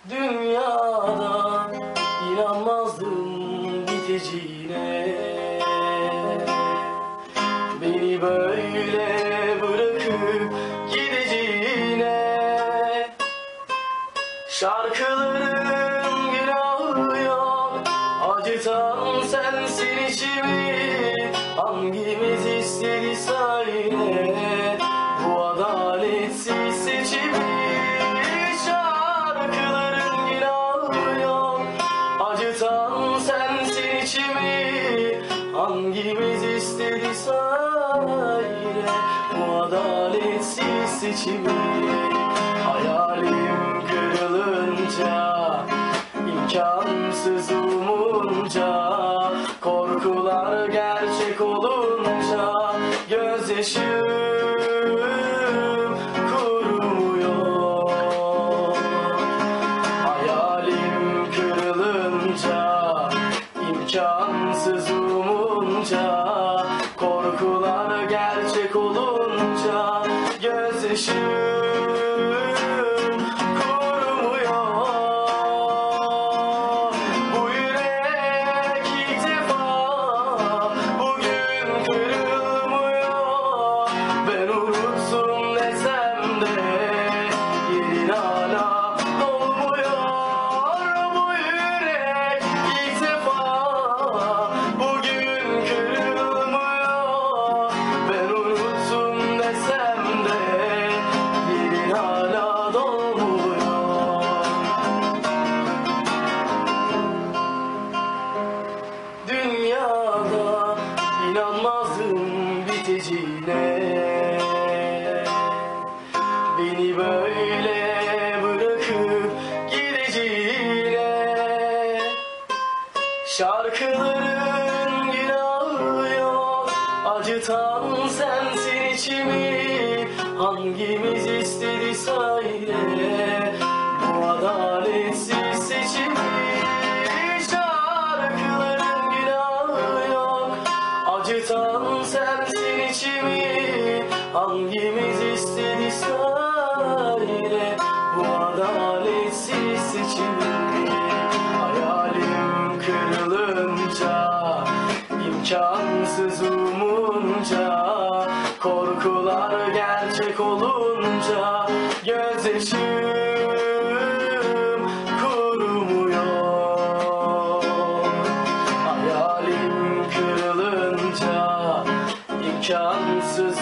Dünyada inanmazdım biteceğine, beni böyle bırakıp gideceğine. Şarkıların günahı yok, acıtan sensin içimi. Hangimiz istediyse yine bu adaletsiz seçimi. Şarkıların günahı yok, acıtan sensin içimi. Hangimiz istediyse yine bu adaletsiz seçimi. Hayalim kırılınca, imkansız umunca, korkular gerçek olunca, gözyaşım kurumuyor. Hayalim kırılınca, imkansız umunca, korkular gerçek olunca, gözyaşım dünyada inanmazdım biteceğine, beni böyle bırakıp gideceğine. Şarkıların günahı yok, acıtan sensin içimi. Hangimiz istediyse yine bu adaletsiz seçimi. Acıtan sensin içimi. Hangimiz istediyse yine bu adaletsiz seçimi. Hayalim kırılınca, imkansız umunca, korkular gerçek olunca, gözyaşım kurumuyor. Hayalim kırılınca, imkansız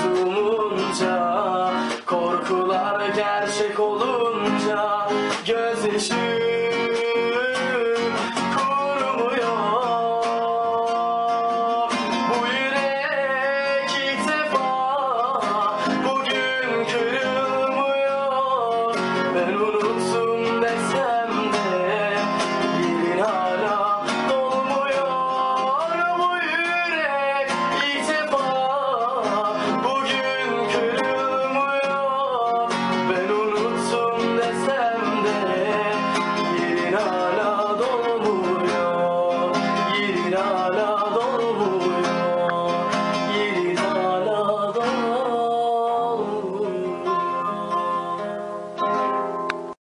umunca, korkular gerçek olunca, gözyaşım